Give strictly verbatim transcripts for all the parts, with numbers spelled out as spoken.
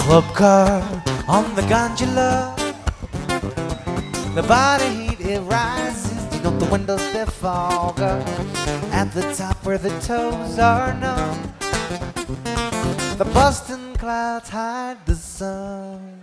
Club car on the gondola, the body heat it rises. You know the windows they fog up at the top where the toes are numb. The Boston clouds hide the sun.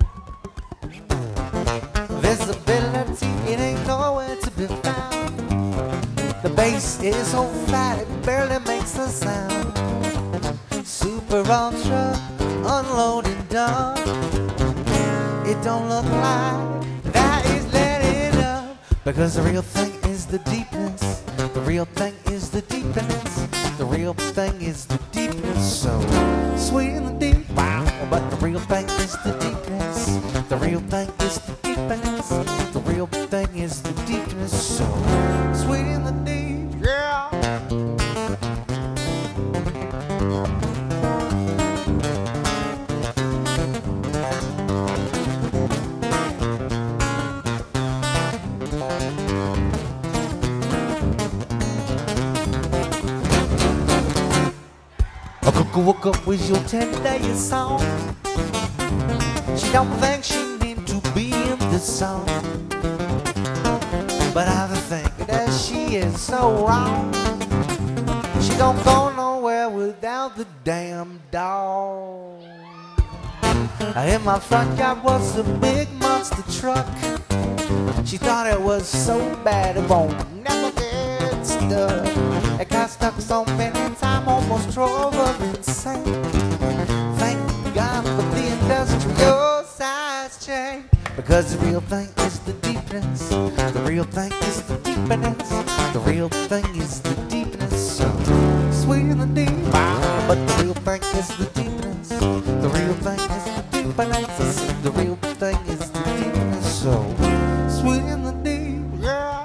Visibility, it ain't nowhere to be found. The bass is so fat it barely makes a sound. Super ultra, unloading done. It don't look like that is letting up, because the real thing is the deepness. The real thing is the deepness. The real thing is the deepness. So sweet in the deep, wow. But the real thing is the deepness. The real thing is the deepness. The real thing is the deepness. So sweet in the deep, yeah. A cuckoo woke up with your ten-day song. She don't think she need to be in this song, but I think that she is so wrong. She don't go nowhere without the damn dog. In my front yard was a big monster truck. She thought it was so bad it won't never get stuck. It got stuck so many times, almost drove her insane. Thank God for the industrial size chain, because the real thing is the deepness. The real thing is the deepness. The real thing is the deepness. So sweet in the deep, but the real thing is the deepness. The real thing is the deepness. The real thing is the deepness. So sweet in the deep, yeah.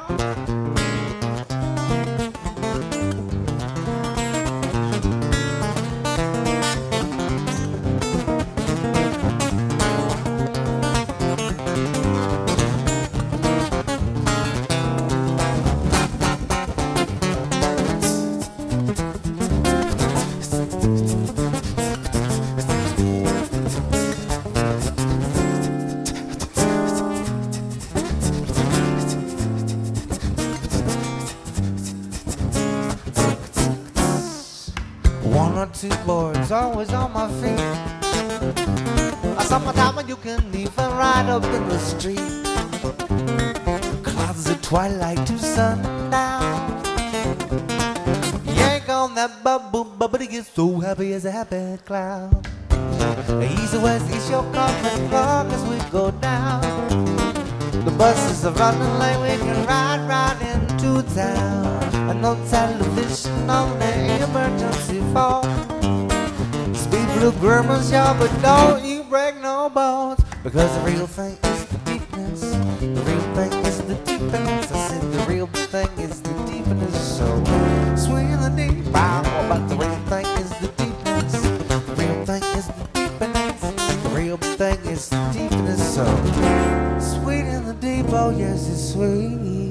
One or two boards always on my feet. A summertime when you can even ride up in the street. Clouds of twilight to sundown. Yank on that bubble, bubble, it gets so happy as a happy cloud. East or west, east your comfort plug as we go down. The buses are running late, we can ride right into town. And no television on the emergency phone. Speed blue grimace, y'all, but don't you break no bones, because the real thing is the deepness. The real thing is the deepness. I said the real thing is the deepness. So sweet in the deep, wow. But the real thing is the deepness. The real thing is the deepness. The real thing is the deepness. So sweet in the deep, oh yes, it's sweet.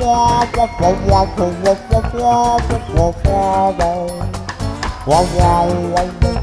wow wow wow wow